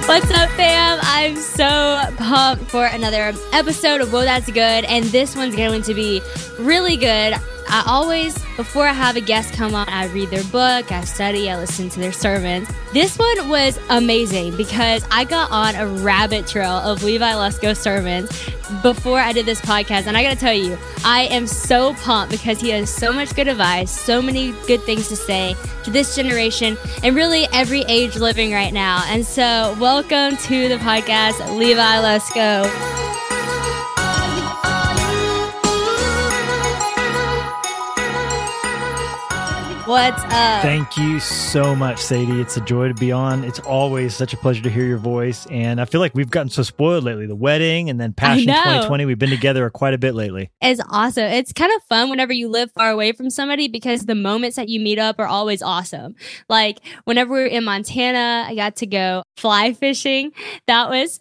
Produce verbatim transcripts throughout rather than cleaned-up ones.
What's up, fam? I'm so pumped for another episode of Whoa, That's Good. And this one's going to be really good. I always, before I have a guest come on, I read their book, I study, I listen to their sermons. This one was amazing because I got on a rabbit trail of Levi Lusko sermons before I did this podcast. And I got to tell you, I am so pumped because he has so much good advice, so many good things to say to this generation and really every age living right now. And so welcome to the podcast, Levi Lusko. What's up? Thank you so much, Sadie. It's a joy to be on. It's always such a pleasure to hear your voice. And I feel like we've gotten so spoiled lately. The wedding and then Passion twenty twenty. We've been together quite a bit lately. It's awesome. It's kind of fun whenever you live far away from somebody because the moments that you meet up are always awesome. Like whenever we were in Montana, I got to go fly fishing. That was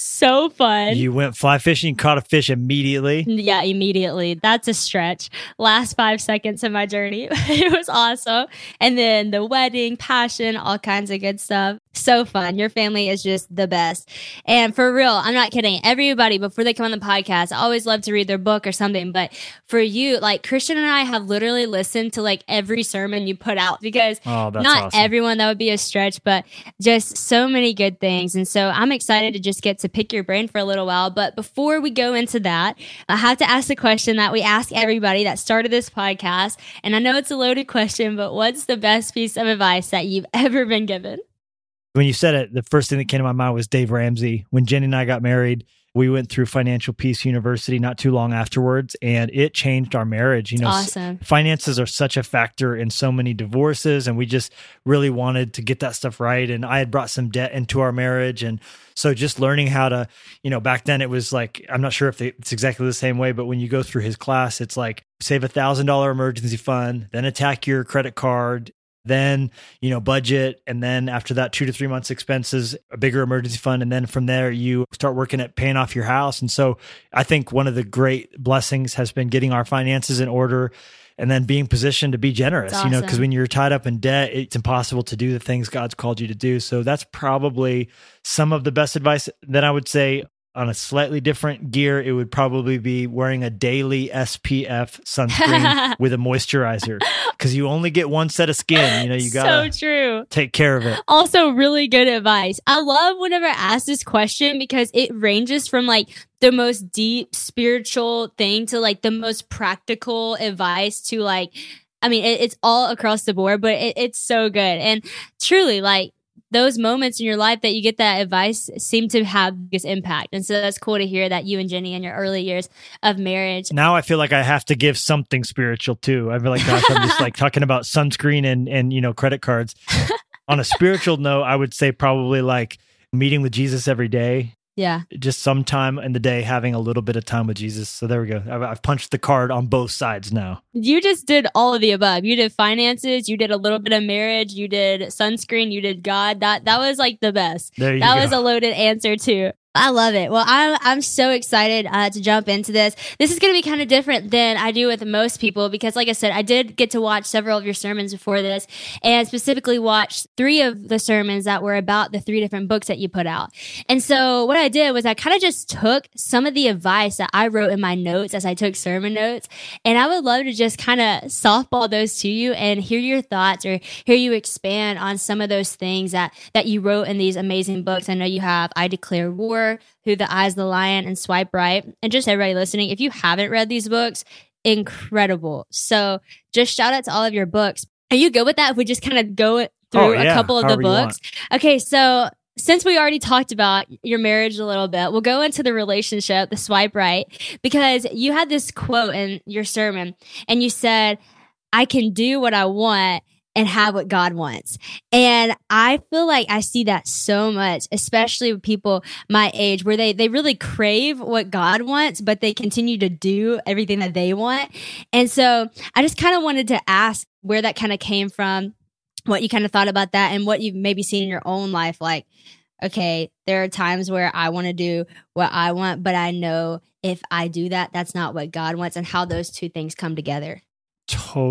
so fun. You went fly fishing, caught a fish immediately? Yeah, immediately. That's a stretch. Last five seconds of my journey. It was awesome. And then the wedding, Passion, all kinds of good stuff. So fun. Your family is just the best. And for real, I'm not kidding. Everybody, before they come on the podcast, I always love to read their book or something. But for you, like Christian and I have literally listened to like every sermon you put out because oh, that's not awesome. Everyone, that would be a stretch, but just so many good things. And so I'm excited to just get to pick your brain for a little while. But before we go into that, I have to ask the question that we ask everybody that started this podcast. And I know it's a loaded question, but what's the best piece of advice that you've ever been given? When you said it, the first thing that came to my mind was Dave Ramsey. When Jenny and I got married, we went through Financial Peace University not too long afterwards, and it changed our marriage. You know, awesome. Finances are such a factor in so many divorces, and we just really wanted to get that stuff right. And I had brought some debt into our marriage, and so just learning how to, you know, back then it was like, I'm not sure if it's exactly the same way, but when you go through his class, it's like save a thousand dollar emergency fund, then attack your credit card, then, you know, budget. And then after that, two to three months expenses, a bigger emergency fund. And then from there, you start working at paying off your house. And so I think one of the great blessings has been getting our finances in order and then being positioned to be generous, awesome. You know, because when you're tied up in debt, it's impossible to do the things God's called you to do. So that's probably some of the best advice. Then I would say, on a slightly different gear, it would probably be wearing a daily S P F sunscreen with a moisturizer because you only get one set of skin. You know, you gotta so true. take care of it. Also, really good advice. I love whenever I ask this question because it ranges from like the most deep spiritual thing to like the most practical advice to like, I mean, it, it's all across the board, but it, it's so good. And truly, like, those moments in your life that you get that advice seem to have this impact. And so that's cool to hear that you and Jenny in your early years of marriage. Now I feel like I have to give something spiritual too. I feel like gosh, I'm just like talking about sunscreen and, and, you know, credit cards. On a spiritual note, I would say probably like meeting with Jesus every day. Yeah. Just sometime in the day, having a little bit of time with Jesus. So there we go. I've, I've punched the card on both sides now. You just did all of the above. You did finances. You did a little bit of marriage. You did sunscreen. You did God. That that was like the best. There you that go. was a loaded answer too. I love it. Well, I'm I'm so excited uh, to jump into this. This is going to be kind of different than I do with most people because, like I said, I did get to watch several of your sermons before this, and specifically watched three of the sermons that were about the three different books that you put out. And so what I did was I kind of just took some of the advice that I wrote in my notes as I took sermon notes, and I would love to just kind of softball those to you and hear your thoughts or hear you expand on some of those things that that you wrote in these amazing books. I know you have I Declare War, Through the Eyes of the Lion, and Swipe Right. And just everybody listening, if you haven't read these books, incredible. So just shout out to all of your books. Are you good with that if we just kind of go through oh, yeah. a couple of However the books? Okay, so since we already talked about your marriage a little bit, we'll go into the relationship, the swipe right, because you had this quote in your sermon and you said, I can do what I want and have what God wants. And I feel like I see that so much, especially with people my age, where they, they really crave what God wants, but they continue to do everything that they want. And so I just kind of wanted to ask where that kind of came from, what you kind of thought about that, and what you've maybe seen in your own life. Like, okay, there are times where I want to do what I want, but I know if I do that, that's not what God wants, and how those two things come together. Totally.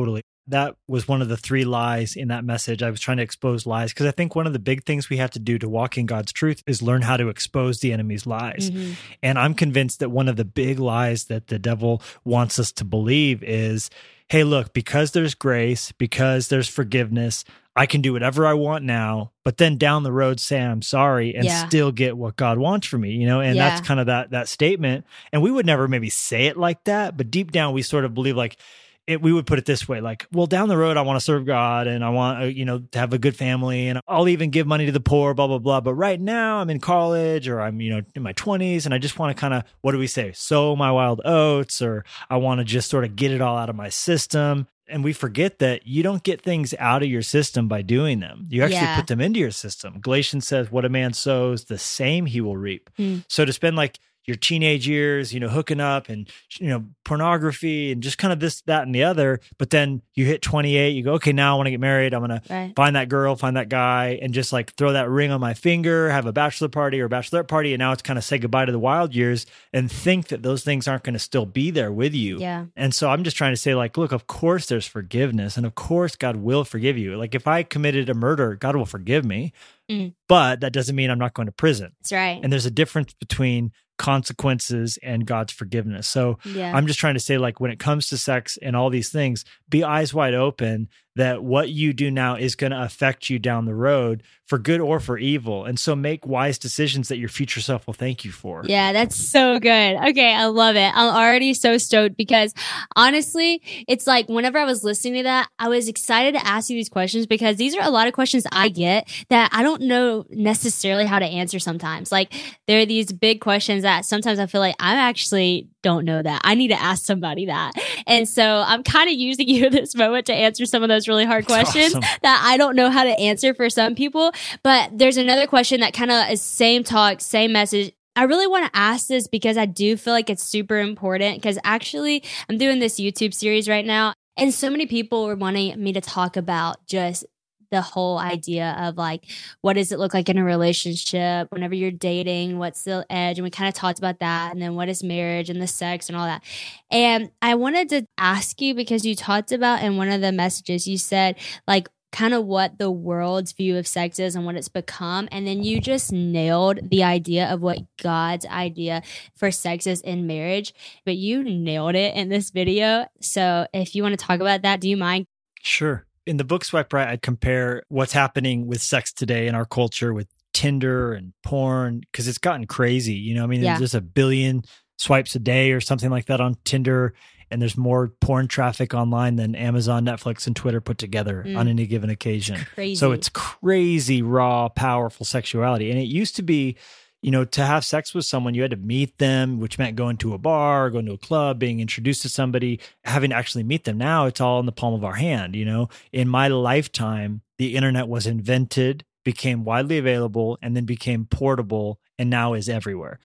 that was one of the three lies in that message. I was trying to expose lies because I think one of the big things we have to do to walk in God's truth is learn how to expose the enemy's lies. Mm-hmm. And I'm convinced that one of the big lies that the devil wants us to believe is, hey, look, because there's grace, because there's forgiveness, I can do whatever I want now, but then down the road say I'm sorry and yeah. still get what God wants for me, you know? And yeah. that's kind of that that statement. And we would never maybe say it like that, but deep down we sort of believe like, It, we would put it this way, like, well, down the road, I want to serve God and I want, uh, you know, to have a good family and I'll even give money to the poor, blah, blah, blah. But right now I'm in college or I'm, you know, in my twenties and I just want to kind of, what do we say? Sow my wild oats, or I want to just sort of get it all out of my system. And we forget that you don't get things out of your system by doing them. You actually yeah. put them into your system. Galatians says, what a man sows, the same he will reap. Mm. So to spend like your teenage years, you know, hooking up and, you know, pornography and just kind of this, that, and the other. But then you hit twenty-eight, you go, okay, now I want to get married. I'm going right. to find that girl, find that guy, and just like throw that ring on my finger, have a bachelor party or a bachelorette party. And now it's kind of say goodbye to the wild years and think that those things aren't going to still be there with you. Yeah. And so I'm just trying to say like, look, of course there's forgiveness. And of course God will forgive you. Like if I committed a murder, God will forgive me. Mm. But that doesn't mean I'm not going to prison. That's right. And there's a difference between consequences and God's forgiveness. So yeah. I'm just trying to say, like, when it comes to sex and all these things, be eyes wide open that what you do now is going to affect you down the road for good or for evil. And so make wise decisions that your future self will thank you for. Yeah, that's so good. Okay, I love it. I'm already so stoked because honestly, it's like whenever I was listening to that, I was excited to ask you these questions because these are a lot of questions I get that I don't know necessarily how to answer sometimes. Like there are these big questions that sometimes I feel like I actually don't know that. I need to ask somebody that. And so I'm kind of using you in this moment to answer some of those really hard questions awesome. That I don't know how to answer for some people. But there's another question that kind of is same talk, same message. I really want to ask this because I do feel like it's super important because actually I'm doing this YouTube series right now. And so many people were wanting me to talk about just the whole idea of like, what does it look like in a relationship whenever you're dating? What's the edge? And we kind of talked about that. And then what is marriage and the sex and all that. And I wanted to ask you because you talked about in one of the messages, you said like kind of what the world's view of sex is and what it's become. And then you just nailed the idea of what God's idea for sex is in marriage. But you nailed it in this video. So if you want to talk about that, do you mind? Sure. In the book Swipe Right, I'd compare what's happening with sex today in our culture with Tinder and porn, because it's gotten crazy. You know, I mean, yeah. there's just a billion swipes a day or something like that on Tinder, and there's more porn traffic online than Amazon, Netflix, and Twitter put together mm. on any given occasion. Crazy. So it's crazy, raw, powerful sexuality. And it used to be, you know, to have sex with someone, you had to meet them, which meant going to a bar, going to a club, being introduced to somebody, having to actually meet them. Now it's all in the palm of our hand. You know, in my lifetime, the internet was invented, became widely available, and then became portable, and now is everywhere.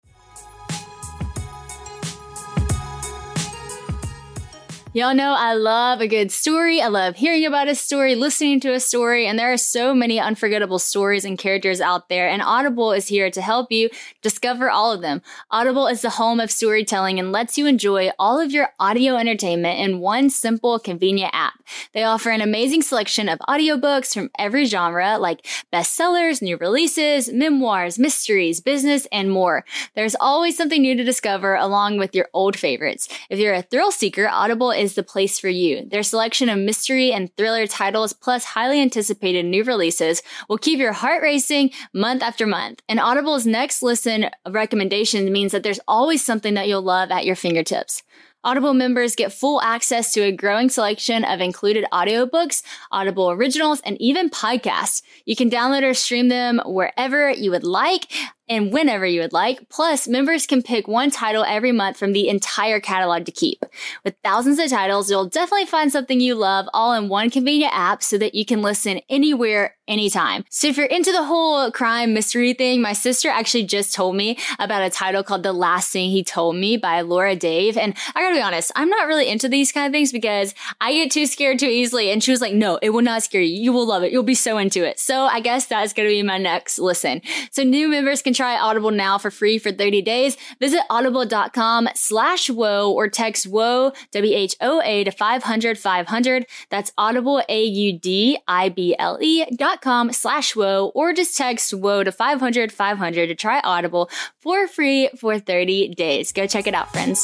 Y'all know I love a good story. I love hearing about a story, listening to a story, and there are so many unforgettable stories and characters out there, and Audible is here to help you discover all of them. Audible is the home of storytelling and lets you enjoy all of your audio entertainment in one simple, convenient app. They offer an amazing selection of audiobooks from every genre, like bestsellers, new releases, memoirs, mysteries, business, and more. There's always something new to discover along with your old favorites. If you're a thrill seeker, Audible is the place for you. Their selection of mystery and thriller titles plus highly anticipated new releases will keep your heart racing month after month. And Audible's next listen recommendation means that there's always something that you'll love at your fingertips. Audible members get full access to a growing selection of included audiobooks, Audible originals, and even podcasts. You can download or stream them wherever you would like and whenever you would like. Plus, members can pick one title every month from the entire catalog to keep. With thousands of titles, you'll definitely find something you love all in one convenient app so that you can listen anywhere, anytime. So if you're into the whole crime mystery thing, my sister actually just told me about a title called The Last Thing He Told Me by Laura Dave. And I gotta be honest, I'm not really into these kind of things because I get too scared too easily. And she was like, no, it will not scare you. You will love it. You'll be so into it. So I guess that's gonna be my next listen. So new members can try Audible now for free for thirty days. Visit audible.com slash whoa or text whoa, W H O A to five hundred five hundred. That's audible, A U D I B L E dot com slash whoa, or just text whoa to five hundred five hundred to try Audible for free for thirty days. Go check it out, friends.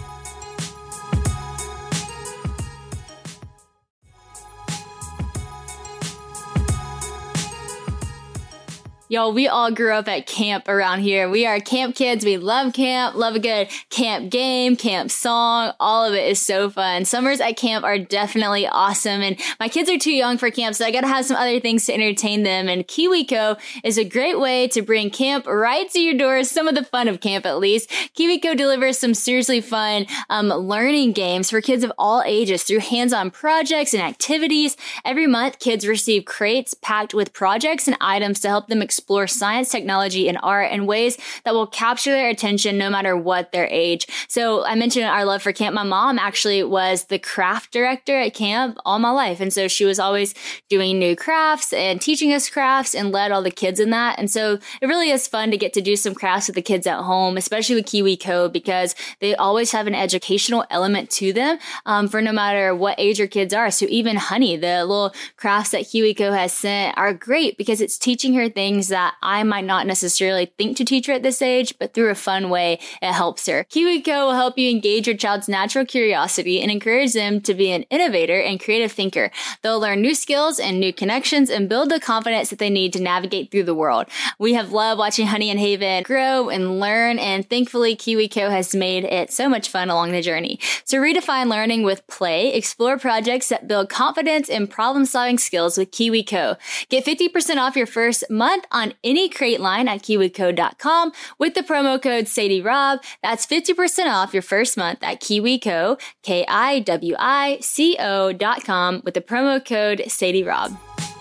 Y'all, we all grew up at camp around here. We are camp kids. We love camp, love a good camp game, camp song. All of it is so fun. Summers at camp are definitely awesome. And my kids are too young for camp, so I got to have some other things to entertain them. And KiwiCo is a great way to bring camp right to your doors, some of the fun of camp at least. KiwiCo delivers some seriously fun um, learning games for kids of all ages through hands-on projects and activities. Every month, kids receive crates packed with projects and items to help them explore explore science, technology, and art in ways that will capture their attention no matter what their age. So I mentioned our love for camp. My mom actually was the craft director at camp all my life. And so she was always doing new crafts and teaching us crafts and led all the kids in that. And so it really is fun to get to do some crafts with the kids at home, especially with KiwiCo, because they always have an educational element to them um, for no matter what age your kids are. So even Honey, the little crafts that KiwiCo has sent are great because it's teaching her things that I might not necessarily think to teach her at this age, but through a fun way, it helps her. KiwiCo will help you engage your child's natural curiosity and encourage them to be an innovator and creative thinker. They'll learn new skills and new connections and build the confidence that they need to navigate through the world. We have loved watching Honey and Haven grow and learn, and thankfully KiwiCo has made it so much fun along the journey. So redefine learning with play, explore projects that build confidence and problem-solving skills with KiwiCo. Get fifty percent off your first month on any crate line at kiwico dot com with the promo code Sadie Rob. That's fifty percent off your first month at KiwiCo, K I W I C O dot com with the promo code Sadie Rob.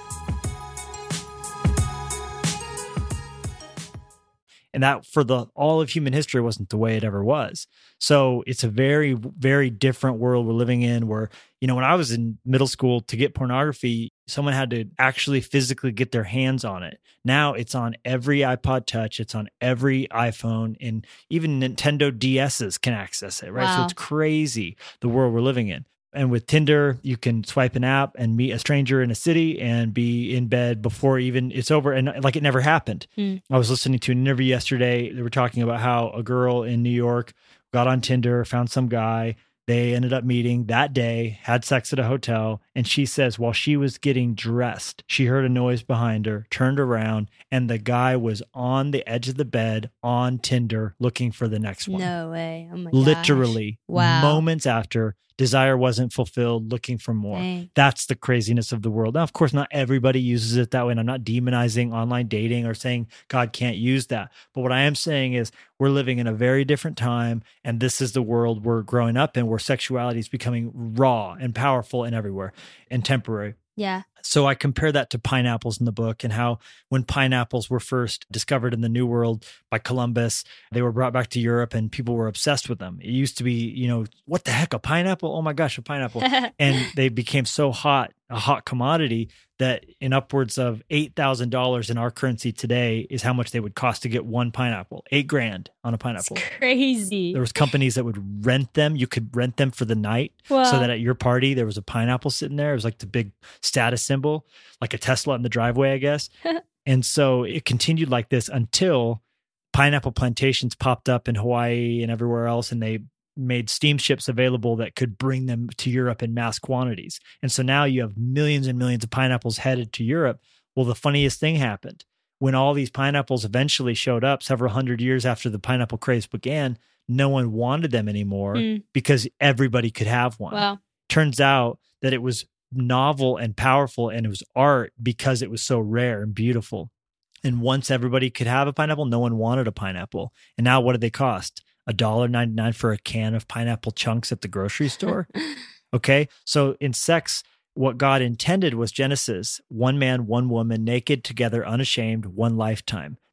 And that for the all of human history wasn't the way it ever was. So it's a very, very different world we're living in where, you know, when I was in middle school, to get pornography, someone had to actually physically get their hands on it. Now it's on every iPod Touch. It's on every iPhone, and even Nintendo D S's can access it, right? Wow. So it's crazy, the world we're living in. And with Tinder, you can swipe an app and meet a stranger in a city and be in bed before even it's over. And like it never happened. Mm. I was listening to an interview yesterday. They were talking about how a girl in New York got on Tinder, found some guy. They ended up meeting that day, had sex at a hotel. And she says while she was getting dressed, she heard a noise behind her, turned around, and the guy was on the edge of the bed on Tinder looking for the next one. No way. Oh my Literally, gosh. Wow. Moments after, desire wasn't fulfilled, looking for more. Dang. That's the craziness of the world. Now, of course, not everybody uses it that way. And I'm not demonizing online dating or saying God can't use that. But what I am saying is we're living in a very different time. And this is the world we're growing up in, where sexuality is becoming raw and powerful and everywhere and temporary. Yeah. So I compare that to pineapples in the book, and how when pineapples were first discovered in the New World by Columbus, they were brought back to Europe and people were obsessed with them. It used to be, you know, what the heck, a pineapple? Oh my gosh, a pineapple. And they became so hot, a hot commodity, that in upwards of eight thousand dollars in our currency today is how much they would cost to get one pineapple. Eight grand on a pineapple. It's crazy. There was companies that would rent them. You could rent them for the night. Wow. So that at your party, there was a pineapple sitting there. It was like the big status symbol, like a Tesla in the driveway, I guess. And so it continued like this until pineapple plantations popped up in Hawaii and everywhere else. And they made steamships available that could bring them to Europe in mass quantities. And so now you have millions and millions of pineapples headed to Europe. Well, the funniest thing happened. When all these pineapples eventually showed up several hundred years after the pineapple craze began, no one wanted them anymore mm. because everybody could have one. Wow. Turns out that it was novel and powerful, and it was art because it was so rare and beautiful. And once everybody could have a pineapple, no one wanted a pineapple. And now what do they cost? one dollar and ninety-nine cents for a can of pineapple chunks at the grocery store. Okay. So in sex, what God intended was Genesis, one man, one woman, naked together, unashamed, one lifetime.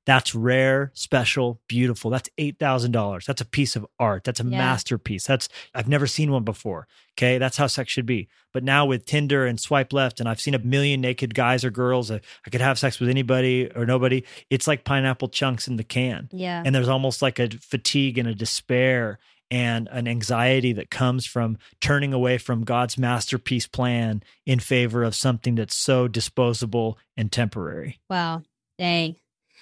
That's rare, special, beautiful. That's eight thousand dollars. That's a piece of art. That's a Yeah. masterpiece. That's, I've never seen one before. Okay. That's how sex should be. But now with Tinder and swipe left, and I've seen a million naked guys or girls, I, I could have sex with anybody or nobody. It's like pineapple chunks in the can. Yeah. And there's almost like a fatigue and a despair and an anxiety that comes from turning away from God's masterpiece plan in favor of something that's so disposable and temporary. Wow. Dang.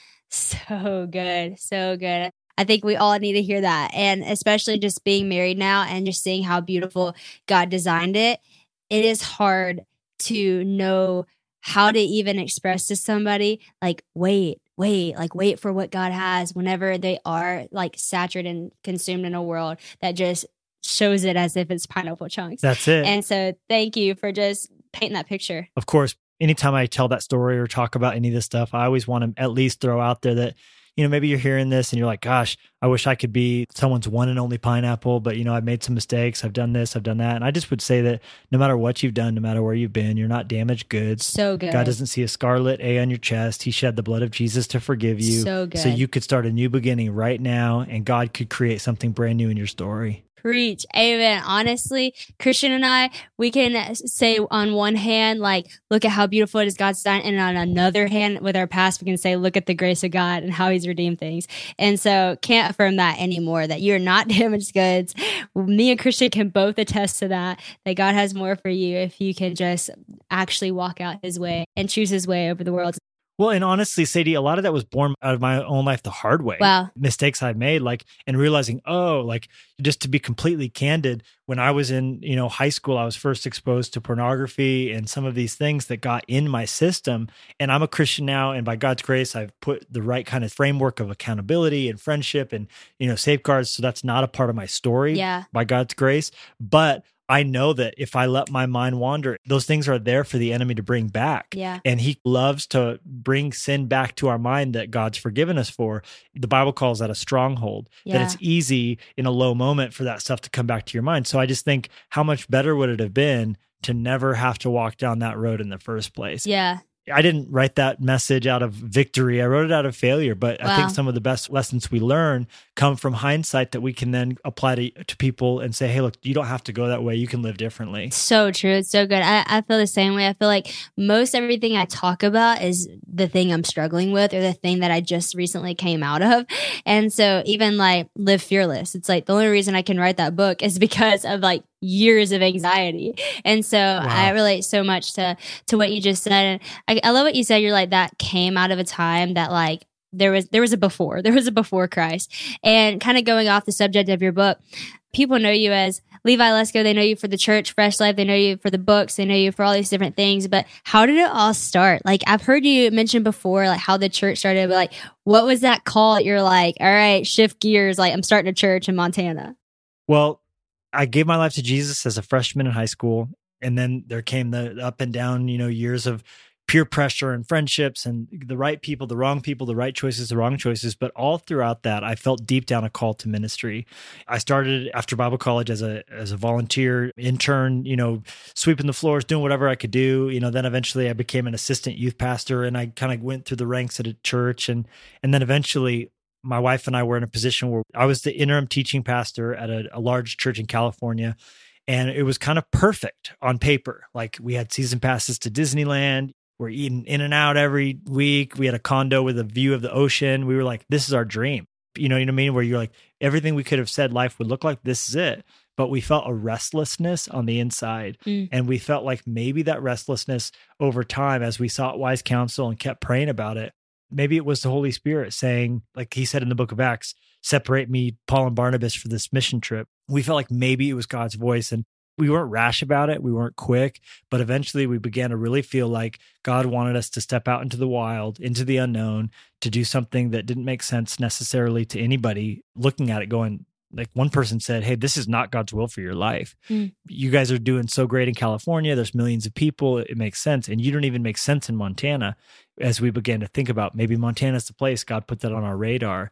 So good. So good. I think we all need to hear that. And especially just being married now and just seeing how beautiful God designed it, it is hard to know how to even express to somebody, like, wait, wait, like wait for what God has whenever they are like saturated and consumed in a world that just shows it as if it's pineapple chunks. That's it. And so thank you for just painting that picture. Of course, anytime I tell that story or talk about any of this stuff, I always want to at least throw out there that, you know, maybe you're hearing this and you're like, gosh, I wish I could be someone's one and only pineapple, but, you know, I've made some mistakes. I've done this, I've done that. And I just would say that no matter what you've done, no matter where you've been, you're not damaged goods. So good. God doesn't see a scarlet A on your chest. He shed the blood of Jesus to forgive you. So good. So you could start a new beginning right now, and God could create something brand new in your story. Preach. Amen. Honestly, Christian and I, we can say on one hand, like, look at how beautiful it is God's done. And on another hand, with our past, we can say, look at the grace of God and how he's redeemed things. And so can't affirm that anymore, that you're not damaged goods. Me and Christian can both attest to that, that God has more for you if you can just actually walk out his way and choose his way over the world. Well, and honestly, Sadie, a lot of that was born out of my own life the hard way. Wow. Mistakes I've made, like, and realizing, oh, like, just to be completely candid, when I was in, you know, high school, I was first exposed to pornography and some of these things that got in my system. And I'm a Christian now, and by God's grace, I've put the right kind of framework of accountability and friendship and, you know, safeguards. So that's not a part of my story, Yeah. by God's grace. But I know that if I let my mind wander, those things are there for the enemy to bring back. Yeah. And he loves to bring sin back to our mind that God's forgiven us for. The Bible calls that a stronghold, Yeah. that it's easy in a low moment for that stuff to come back to your mind. So I just think, how much better would it have been to never have to walk down that road in the first place? Yeah. I didn't write that message out of victory. I wrote it out of failure. But I Wow. think some of the best lessons we learn come from hindsight that we can then apply to, to people and say, hey, look, you don't have to go that way. You can live differently. So true. It's so good. I, I feel the same way. I feel like most everything I talk about is the thing I'm struggling with or the thing that I just recently came out of. And so even like Live Fearless, it's like the only reason I can write that book is because of like years of anxiety. And so I relate so much to to what you just said. And I, I love what you said. You're like, that came out of a time that like there was there was a before. There was a before Christ. And kind of going off the subject of your book, people know you as Levi Lesko. They know you for the church, Fresh Life. They know you for the books. They know you for all these different things. But how did it all start? Like, I've heard you mention before, like how the church started. But like, what was that call that you're like, all right, shift gears. Like, I'm starting a church in Montana. Well, I gave my life to Jesus as a freshman in high school. And then there came the up and down, you know, years of peer pressure and friendships and the right people, the wrong people, the right choices, the wrong choices. But all throughout that, I felt deep down a call to ministry. I started after Bible college as a as a volunteer intern, you know, sweeping the floors, doing whatever I could do. You know, then eventually I became an assistant youth pastor, and I kind of went through the ranks at a church. And and then eventually my wife and I were in a position where I was the interim teaching pastor at a, a large church in California. And it was kind of perfect on paper. Like, we had season passes to Disneyland. We're eating in and out every week. We had a condo with a view of the ocean. We were like, this is our dream. You know, you know what I mean? Where you're like, everything we could have said life would look like, this is it. But we felt a restlessness on the inside. Mm. And we felt like maybe that restlessness over time, as we sought wise counsel and kept praying about it, maybe it was the Holy Spirit saying, like he said in the book of Acts, separate me, Paul and Barnabas, for this mission trip. We felt like maybe it was God's voice, and we weren't rash about it. We weren't quick, but eventually we began to really feel like God wanted us to step out into the wild, into the unknown, to do something that didn't make sense necessarily to anybody looking at it going, like one person said, hey, this is not God's will for your life. Mm. You guys are doing so great in California. There's millions of people. It makes sense. And you don't even make sense in Montana. As we began to think about maybe Montana's the place, God put that on our radar.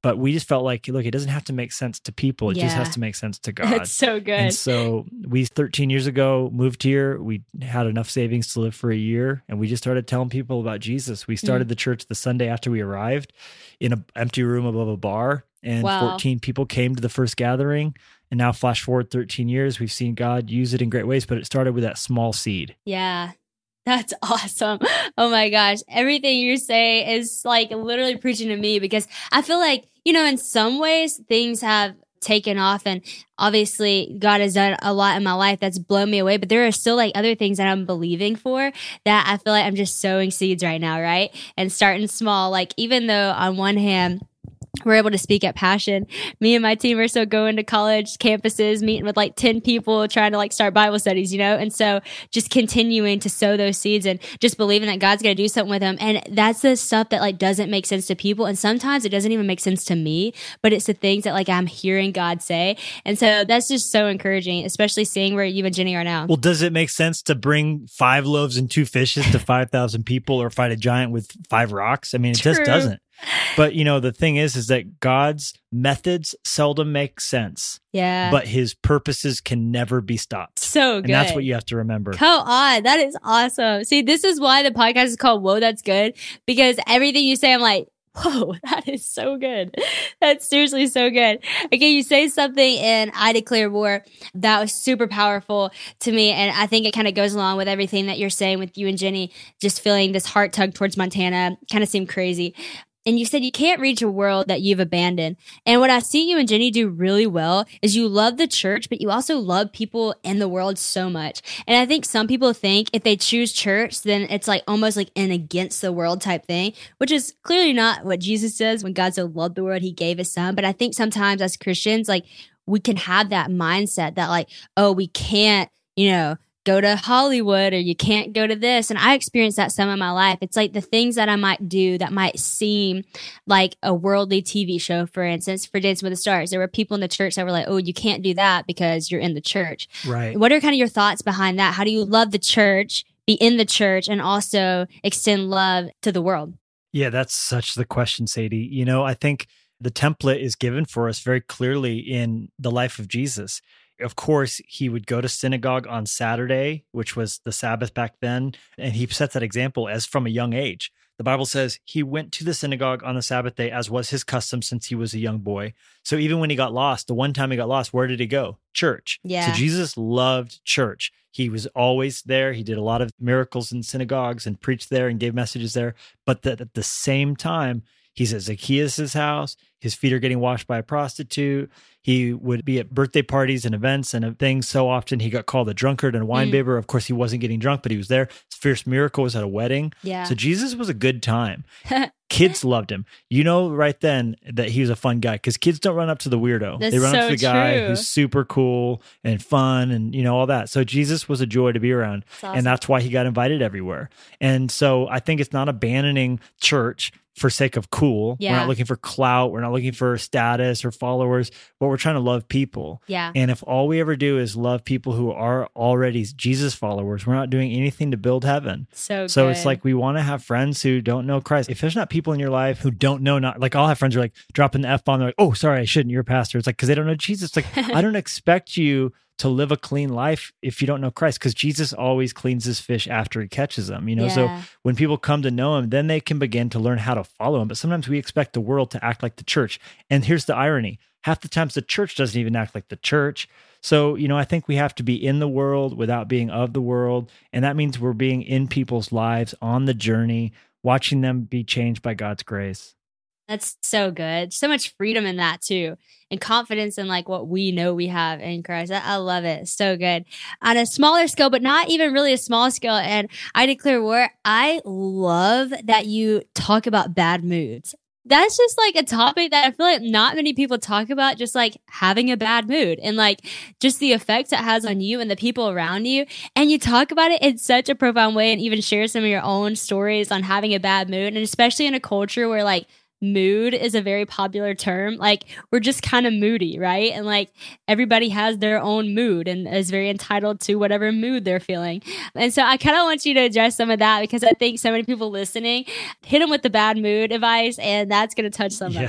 But we just felt like, look, it doesn't have to make sense to people. It just Yeah. has to make sense to God. That's so good. And so we thirteen years ago moved here. We had enough savings to live for a year, and we just started telling people about Jesus. We started Mm. the church the Sunday after we arrived in an empty room above a bar, and Wow. fourteen people came to the first gathering. And now flash forward thirteen years, we've seen God use it in great ways, but it started with that small seed. Yeah. That's awesome. Oh my gosh. Everything you say is like literally preaching to me, because I feel like, you know, in some ways things have taken off, and obviously God has done a lot in my life that's blown me away, but there are still like other things that I'm believing for that I feel like I'm just sowing seeds right now, right? And starting small. Like, even though on one hand, we're able to speak at Passion, me and my team are still going to college campuses, meeting with like ten people, trying to like start Bible studies, you know? And so just continuing to sow those seeds and just believing that God's going to do something with them. And that's the stuff that like doesn't make sense to people. And sometimes it doesn't even make sense to me, but it's the things that like I'm hearing God say. And so that's just so encouraging, especially seeing where you and Jenny are now. Well, does it make sense to bring five loaves and two fishes to five thousand people, or fight a giant with five rocks? I mean, it True. just doesn't. But, you know, the thing is, is that God's methods seldom make sense, Yeah. but his purposes can never be stopped. So good. And that's what you have to remember. Come on. That is awesome. See, this is why the podcast is called Whoa, That's Good, because everything you say, I'm like, whoa, that is so good. That's seriously so good. Okay, you say something in I Declare War that was super powerful to me. And I think it kind of goes along with everything that you're saying with you and Jenny, just feeling this heart tug towards Montana. Kind of seemed crazy. And you said you can't reach a world that you've abandoned. And what I see you and Jenny do really well is you love the church, but you also love people in the world so much. And I think some people think if they choose church, then it's like almost like an against the world type thing, which is clearly not what Jesus says. When God so loved the world, he gave his son. But I think sometimes as Christians, like we can have that mindset that like, oh, we can't, you know, go to Hollywood, or you can't go to this. And I experienced that some in my life. It's like the things that I might do that might seem like a worldly T V show, for instance, for Dancing with the Stars. There were people in the church that were like, oh, you can't do that because you're in the church. Right. What are kind of your thoughts behind that? How do you love the church, be in the church, and also extend love to the world? Yeah, that's such the question, Sadie. You know, I think the template is given for us very clearly in the life of Jesus. Of course, he would go to synagogue on Saturday, which was the Sabbath back then, and he sets that example as from a young age. The Bible says he went to the synagogue on the Sabbath day, as was his custom since he was a young boy. So even when he got lost, the one time he got lost, where did he go? Church. Yeah. So Jesus loved church. He was always there. He did a lot of miracles in synagogues and preached there and gave messages there. But that at the same time, he's at Zacchaeus' house. His feet are getting washed by a prostitute. He would be at birthday parties and events and things so often. He got called a drunkard and a wine Mm. bibber. Of course, he wasn't getting drunk, but he was there. His fierce miracle was at a wedding. Yeah. So Jesus was a good time. Kids loved him. You know right then that he was a fun guy, because kids don't run up to the weirdo. That's they run up so to the guy true. who's super cool and fun and, you know, all that. So Jesus was a joy to be around. That's awesome. And that's why he got invited everywhere. And so I think it's not abandoning church for sake of cool. We're Yeah. not looking for clout. We're not looking for status or followers, but we're trying to love people. Yeah. And if all we ever do is love people who are already Jesus followers, we're not doing anything to build heaven. So So good. it's like we want to have friends who don't know Christ. If there's not people in your life who don't know, not like I'll have friends who are like dropping the F bomb. They're like, oh, sorry, I shouldn't. You're a pastor. It's like, because they don't know Jesus. It's like, I don't expect you to live a clean life if you don't know Christ, because Jesus always cleans his fish after he catches them, you know? So Yeah. when people come to know him, then they can begin to learn how to follow him. But sometimes we expect the world to act like the church. And here's the irony. Half the times the church doesn't even act like the church. So, you know, I think we have to be in the world without being of the world. And that means we're being in people's lives on the journey, watching them be changed by God's grace. That's so good. So much freedom in that too. And confidence in like what we know we have in Christ. I, I love it. So good. On a smaller scale, but not even really a small scale. And I Declare War, I love that you talk about bad moods. That's just like a topic that I feel like not many people talk about, just like having a bad mood and like just the effects it has on you and the people around you. And you talk about it in such a profound way and even share some of your own stories on having a bad mood. And especially in a culture where like mood is a very popular term. Like we're just kind of moody, right? And like everybody has their own mood and is very entitled to whatever mood they're feeling. And so I kind of want you to address some of that, because I think so many people listening hit them with the bad mood advice, and that's going to touch somebody. Yeah.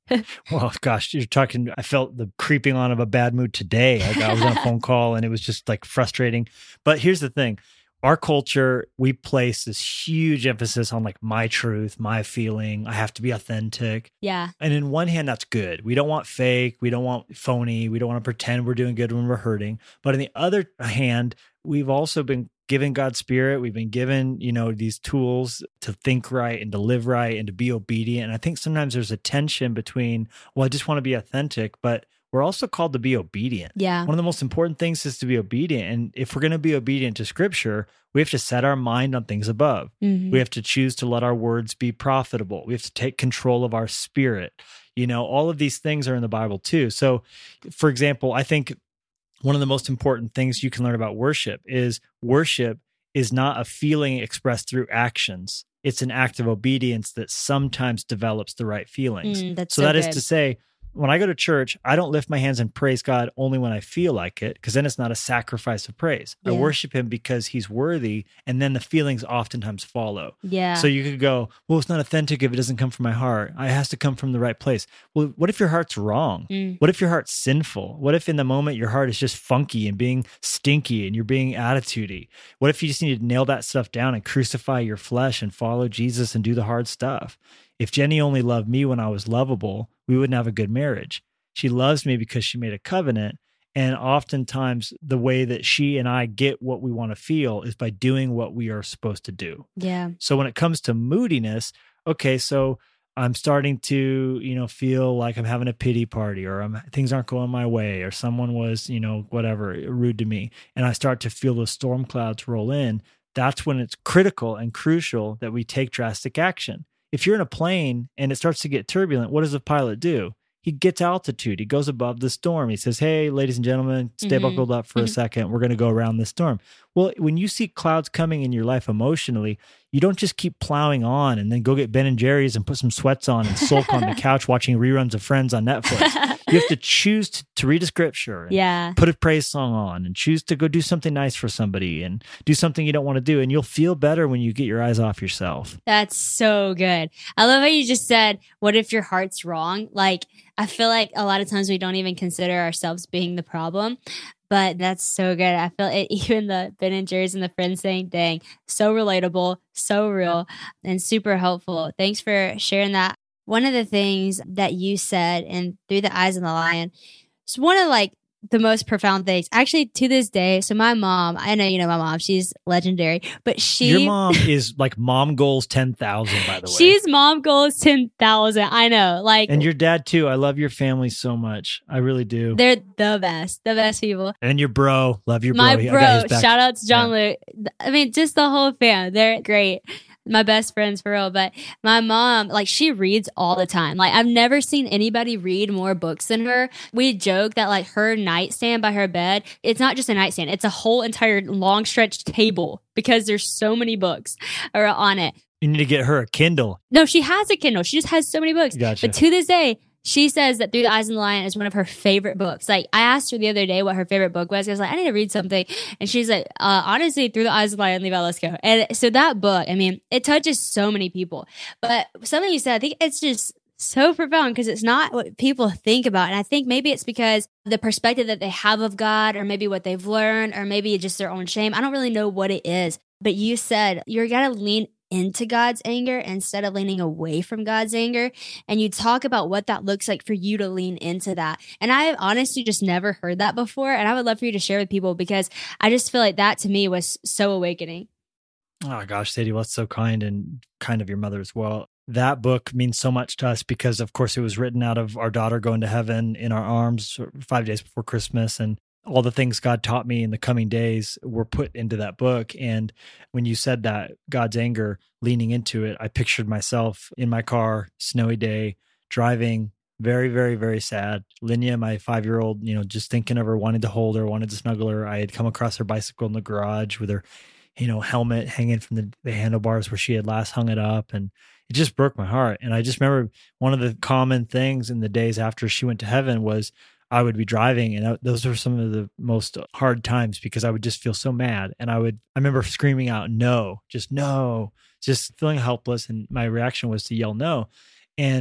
Well, gosh, you're talking, I felt the creeping on of a bad mood today. Like I was on a phone call and it was just like frustrating. But here's the thing. Our culture, we place this huge emphasis on like my truth, my feeling. I have to be authentic. Yeah. And in one hand, that's good. We don't want fake. We don't want phony. We don't want to pretend we're doing good when we're hurting. But on the other hand, we've also been given God's Spirit. We've been given, you know, these tools to think right and to live right and to be obedient. And I think sometimes there's a tension between, well, I just want to be authentic, but we're also called to be obedient. Yeah. One of the most important things is to be obedient. And if we're going to be obedient to Scripture, we have to set our mind on things above. Mm-hmm. We have to choose to let our words be profitable. We have to take control of our spirit. You know, all of these things are in the Bible too. So, for example, I think one of the most important things you can learn about worship is worship is not a feeling expressed through actions. It's an act of obedience that sometimes develops the right feelings. Mm, that's so, so that good. is to say, when I go to church, I don't lift my hands and praise God only when I feel like it, because then it's not a sacrifice of praise. Yeah. I worship him because he's worthy, and then the feelings oftentimes follow. Yeah. So you could go, well, it's not authentic if it doesn't come from my heart. It has to come from the right place. Well, what if your heart's wrong? Mm. What if your heart's sinful? What if in the moment your heart is just funky and being stinky and you're being attitudey? What if you just need to nail that stuff down and crucify your flesh and follow Jesus and do the hard stuff? If Jenny only loved me when I was lovable, we wouldn't have a good marriage. She loves me because she made a covenant. And oftentimes the way that she and I get what we want to feel is by doing what we are supposed to do. Yeah. So when it comes to moodiness, okay, so I'm starting to, you know, feel like I'm having a pity party, or I'm, things aren't going my way, or someone was, you know, whatever, rude to me. And I start to feel those storm clouds roll in. That's when it's critical and crucial that we take drastic action. If you're in a plane and it starts to get turbulent, what does the pilot do? He gets altitude. He goes above the storm. He says, hey, ladies and gentlemen, stay Mm-hmm. buckled up for Mm-hmm. a second. We're going to go around this storm. Well, when you see clouds coming in your life emotionally, you don't just keep plowing on and then go get Ben and Jerry's and put some sweats on and sulk on the couch watching reruns of Friends on Netflix. You have to choose to, to read a scripture and Yeah. put a praise song on and choose to go do something nice for somebody and do something you don't want to do. And you'll feel better when you get your eyes off yourself. That's so good. I love how you just said, what if your heart's wrong? Like, I feel like a lot of times we don't even consider ourselves being the problem, but that's so good. I feel it, even the Ben and Jerry's and the Friends thing, dang, so relatable, so real, and super helpful. Thanks for sharing that. One of the things that you said in Through the Eyes of the Lion, it's one of like the most profound things. Actually, to this day, so my mom, I know you know my mom, she's legendary, but she... Your mom is like mom goals ten thousand, by the way. She's mom goals ten thousand. I know. Like, And your dad too. I love your family so much. I really do. they're the best, the best people. And your bro. Love your bro. My He- I got bro, his back. shout out to John Luke. I mean, just the whole fam. They're great. My best friends for real. But my mom, like, she reads all the time. Like, I've never seen anybody read more books than her. We joke that like her nightstand by her bed, it's not just a nightstand, it's a whole entire long stretched table because there's so many books are on it. You need to get her a Kindle. No, she has a Kindle. She just has so many books. Gotcha. But to this day, she says that Through the Eyes of the Lion is one of her favorite books. Like, I asked her the other day what her favorite book was. I was like, I need to read something. And she's like, uh, honestly, Through the Eyes of the Lion, Levi Lusko. And so that book, I mean, it touches so many people. But something you said, I think it's just so profound because it's not what people think about. And I think maybe it's because the perspective that they have of God, or maybe what they've learned, or maybe just their own shame. I don't really know what it is. But you said you're going to lean into God's anger instead of leaning away from God's anger. And you talk about what that looks like for you to lean into that. And I have honestly just never heard that before. And I would love for you to share with people because I just feel like that to me was so awakening. Oh gosh, Sadie, well, that's so kind and kind of your mother as well. That book means so much to us because, of course, it was written out of our daughter going to heaven in our arms five days before Christmas. And all the things God taught me in the coming days were put into that book. And when you said that, God's anger, leaning into it, I pictured myself in my car, snowy day, driving, very, very, very sad. Linnea, my five-year-old, you know, just thinking of her, wanted to hold her, wanted to snuggle her. I had come across her bicycle in the garage with her, you know, helmet hanging from the, the handlebars where she had last hung it up. And it just broke my heart. And I just remember one of the common things in the days after she went to heaven was I would be driving, and I, those were some of the most hard times because I would just feel so mad. And I would, I remember screaming out, no, just no, just feeling helpless. And my reaction was to yell no. And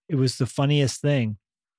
it was the funniest thing.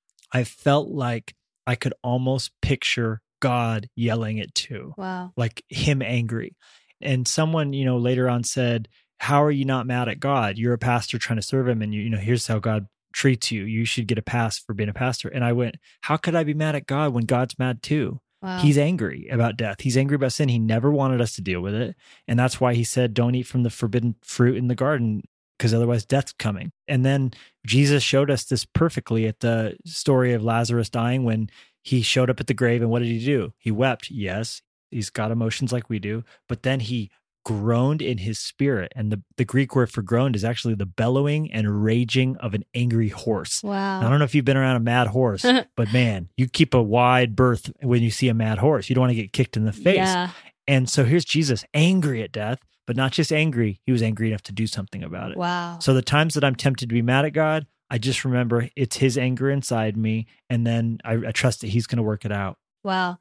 I felt like I could almost picture God yelling it too. Wow. Like him angry. And someone, you know, later on said, how are you not mad at God? You're a pastor trying to serve him, and you, you know, here's how God treats you. You should get a pass for being a pastor. And I went, how could I be mad at God when God's mad too? Wow. He's angry about death. He's angry about sin. He never wanted us to deal with it. And that's why he said, don't eat from the forbidden fruit in the garden, because otherwise death's coming. And then Jesus showed us this perfectly at the story of Lazarus dying, when he showed up at the grave. And what did he do? He wept. Yes, he's got emotions like we do. But then he groaned in his spirit. And the, the Greek word for groaned is actually the bellowing and raging of an angry horse. Wow. I don't know if you've been around a mad horse, but man, you keep a wide berth when you see a mad horse. You don't want to get kicked in the face. Yeah. And so here's Jesus angry at death, but not just angry. He was angry enough to do something about it. Wow. So the times that I'm tempted to be mad at God, I just remember it's his anger inside me. And then I, I trust that he's going to work it out. Wow.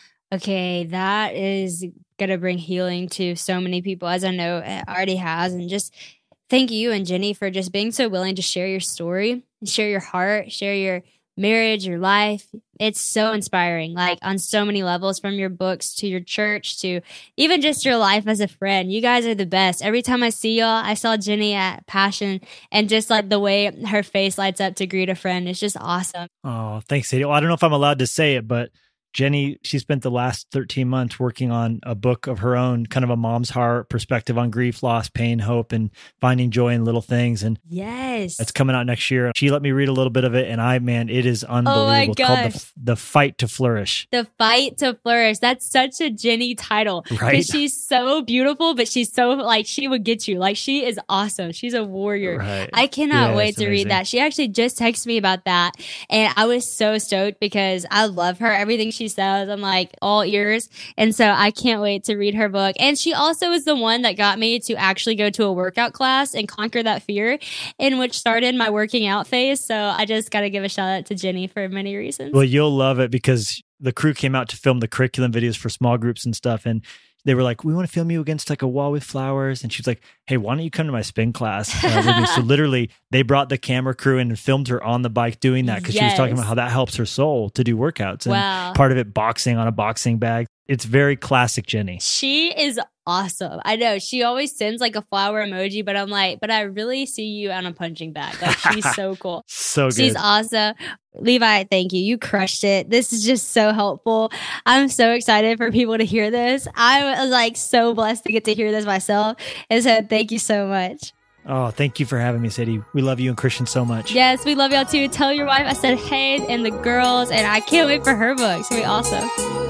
Okay, that is going to bring healing to so many people, as I know it already has. And just thank you and Jenny for just being so willing to share your story, share your heart, share your marriage, your life. It's so inspiring, like on so many levels, from your books to your church to even just your life as a friend. You guys are the best. Every time I see y'all, I saw Jenny at Passion, and just like the way her face lights up to greet a friend, it's just awesome. Oh, thanks, Sadie. Well, I don't know if I'm allowed to say it, but Jenny, she spent the last thirteen months working on a book of her own, kind of a mom's heart perspective on grief, loss, pain, hope, and finding joy in little things. And yes, it's coming out next year. She let me read a little bit of it, and I, man, it is unbelievable. Oh my it's called gosh. the, the Fight to Flourish. The Fight to Flourish. That's such a Jenny title. Right? Because she's so beautiful, but she's so, like, she would get you. Like, she is awesome. She's a warrior. Right. I cannot Yeah, wait it's to amazing. read that. She actually just texted me about that, and I was so stoked because I love her. Everything she says, I'm like, all ears. And so I can't wait to read her book. And she also is the one that got me to actually go to a workout class and conquer that fear, in which started my working out phase. So I just got to give a shout out to Jenny for many reasons. Well, you'll love it because the crew came out to film the curriculum videos for small groups and stuff. And they were like, we want to film you against like a wall with flowers. And she was like, hey, why don't you come to my spin class? Uh, with me? So literally they brought the camera crew in and filmed her on the bike doing that, because she was talking Yes. about how that helps her soul to do workouts. And Wow. part of it boxing on a boxing bag. It's very classic Jenny. She is awesome. I know she always sends like a flower emoji, but I'm like, but I really see you on a punching bag. Like, she's so cool. So good. She's awesome. Levi, thank you. You crushed it. This is just so helpful. I'm so excited for people to hear this. I was like so blessed to get to hear this myself. And so thank you so much. Oh, thank you for having me, Sadie. We love you and Christian so much. Yes, we love y'all too. Tell your wife I said hey, and the girls, and I can't wait for her book. It's going to be awesome.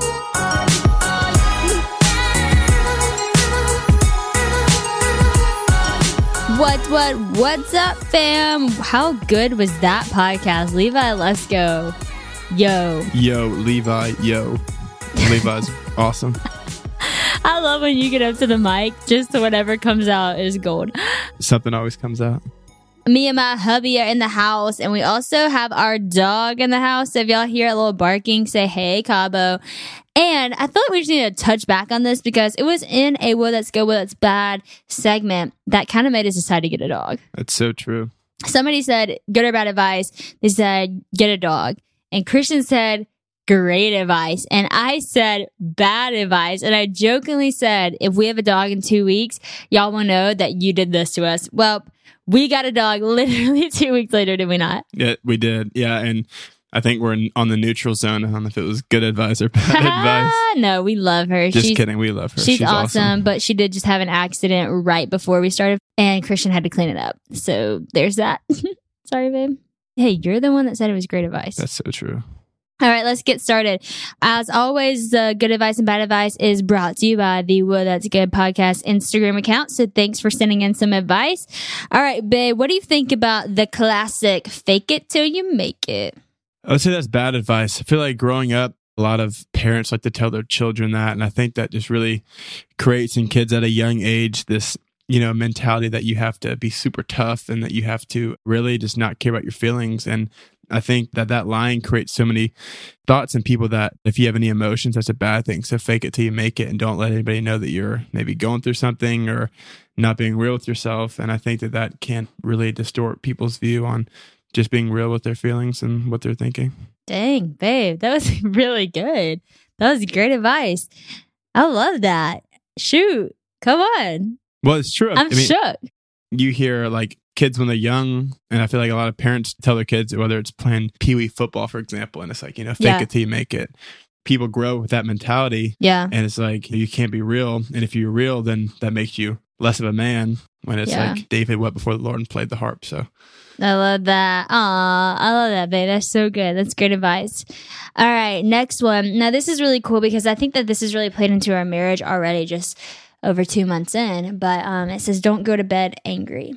What, what, what's up, fam? How good was that podcast? Levi, let's go. Yo. Yo, Levi, yo. Levi's awesome. I love when you get up to the mic, just whatever comes out is gold. Something always comes out. Me and my hubby are in the house, and we also have our dog in the house. So if y'all hear a little barking, say, hey, Cabo. And I feel like we just need to touch back on this because it was in a Well, That's Good, Well, That's Bad segment that kind of made us decide to get a dog. That's so true. Somebody said, good or bad advice. They said, get a dog. And Christian said, great advice. And I said, bad advice. And I jokingly said, if we have a dog in two weeks, y'all will know that you did this to us. Well, we got a dog literally two weeks later, did we not? Yeah, we did. Yeah, and I think we're in, on the neutral zone on if it was good advice or bad advice. No, we love her. Just she's, kidding. We love her. She's, She's awesome, awesome. but she did just have an accident right before we started, and Christian had to clean it up. So there's that. Sorry, babe. Hey, you're the one that said it was great advice. That's so true. All right, let's get started. As always, the good advice and bad advice is brought to you by the Well, That's Good podcast Instagram account. So thanks for sending in some advice. All right, babe, what do you think about the classic fake it till you make it? I would say that's bad advice. I feel like growing up, a lot of parents like to tell their children that. And I think that just really creates in kids at a young age this, you know, mentality that you have to be super tough and that you have to really just not care about your feelings. And I think that that line creates so many thoughts in people that if you have any emotions, that's a bad thing. So fake it till you make it and don't let anybody know that you're maybe going through something or not being real with yourself. And I think that that can really distort people's view on just being real with their feelings and what they're thinking. Dang, babe, that was really good. That was great advice. I love that. Shoot, come on. Well, it's true. I'm I mean, shook. You hear like kids when they're young, and I feel like a lot of parents tell their kids, whether it's playing Pee-wee football, for example, and it's like, you know, fake Yeah. it till you make it. People grow with that mentality, Yeah. and it's like, you can't be real. And if you're real, then that makes you less of a man, when it's Yeah. like David wept before the Lord and played the harp. So I love that. Aw, I love that, babe. That's so good. That's great advice. All right, next one. Now, this is really cool because I think that this has really played into our marriage already, just over two months in. But um, it says, don't go to bed angry.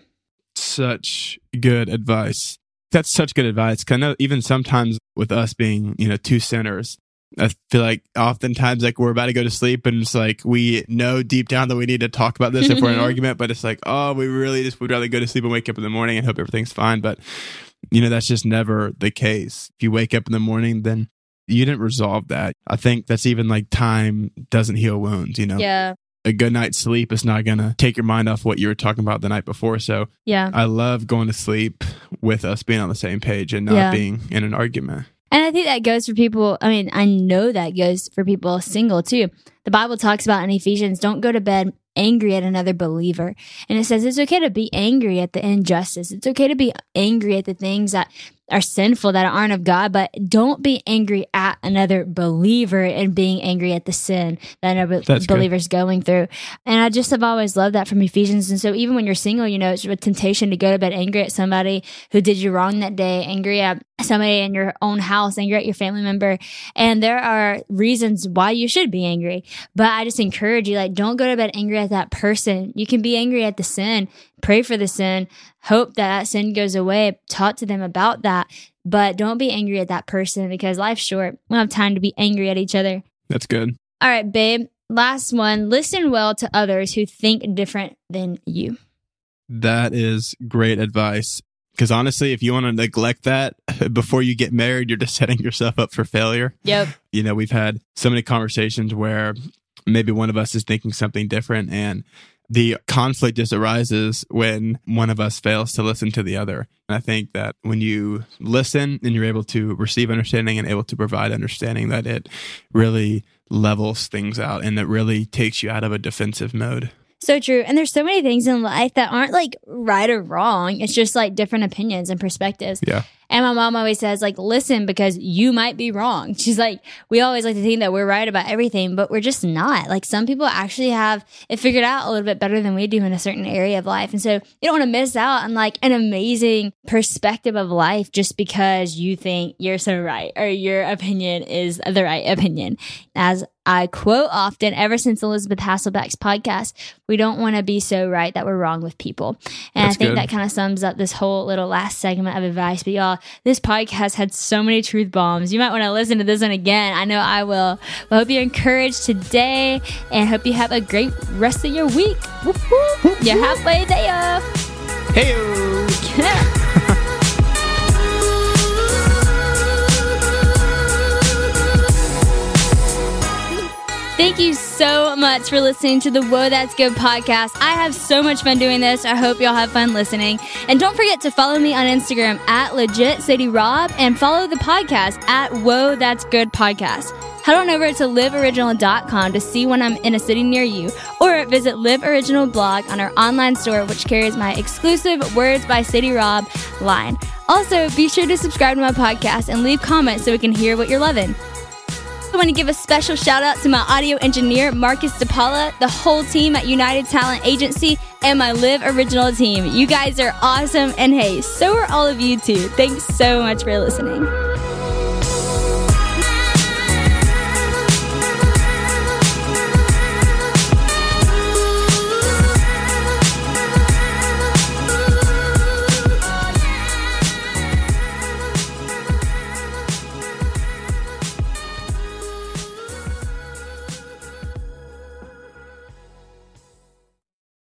such good advice. That's such good advice. 'Cause I know even sometimes with us being, you know, two sinners, I feel like oftentimes like we're about to go to sleep and it's like we know deep down that we need to talk about this if we're in an argument, but it's like, oh, we really just would rather go to sleep and wake up in the morning and hope everything's fine. But, you know, that's just never the case. If you wake up in the morning, then you didn't resolve that. I think that's even like time doesn't heal wounds, you know? Yeah. A good night's sleep is not going to take your mind off what you were talking about the night before. So Yeah. I love going to sleep with us being on the same page and not Yeah. being in an argument. And I think that goes for people. I mean, I know that goes for people single too. The Bible talks about in Ephesians, don't go to bed angry at another believer. And it says it's okay to be angry at the injustice. It's okay to be angry at the things that are sinful, that aren't of God, but don't be angry at another believer and being angry at the sin that another That's believer's going through. And I just have always loved that from Ephesians. And so even when you're single, you know, it's a temptation to go to bed angry at somebody who did you wrong that day, angry at somebody in your own house, angry at your family member. And there are reasons why you should be angry. But I just encourage you, like, don't go to bed angry at that person. You can be angry at the sin, pray for the sin, hope that that sin goes away, talk to them about that. But don't be angry at that person because life's short. We don't have time to be angry at each other. That's good. All right, babe. Last one. Listen well to others who think different than you. That is great advice. Because honestly, if you want to neglect that before you get married, you're just setting yourself up for failure. Yep. You know, we've had so many conversations where maybe one of us is thinking something different and the conflict just arises when one of us fails to listen to the other. And I think that when you listen and you're able to receive understanding and able to provide understanding, that it really levels things out and it really takes you out of a defensive mode. So true. And there's so many things in life that aren't like right or wrong. It's just like different opinions and perspectives. Yeah. And my mom always says, like, listen, because you might be wrong. She's like, we always like to think that we're right about everything, but we're just not. Like, some people actually have it figured out a little bit better than we do in a certain area of life. And so you don't want to miss out on like an amazing perspective of life just because you think you're so right or your opinion is the right opinion. As I quote often, ever since Elizabeth Hasselbeck's podcast, we don't want to be so right that we're wrong with people. And That's I think good. that kind of sums up this whole little last segment of advice. But y'all, this podcast had so many truth bombs. You might want to listen to this one again. I know I will. But I hope you're encouraged today and hope you have a great rest of your week. Whoop, whoop. You're halfway there. Hey-o. Thank you so much for listening to the Whoa, That's Good podcast. I have so much fun doing this. I hope y'all have fun listening. And don't forget to follow me on Instagram at Legit Sadie Rob and follow the podcast at Whoa, That's Good podcast. Head on over to live original dot com to see when I'm in a city near you, or visit Live Original blog on our online store, which carries my exclusive Words by Sadie Rob line. Also, be sure to subscribe to my podcast and leave comments so we can hear what you're loving. I want to give a special shout out to my audio engineer, Marcus DePaula, the whole team at United Talent Agency, and my Live Original team. You guys are awesome, and hey, so are all of you too. Thanks so much for listening.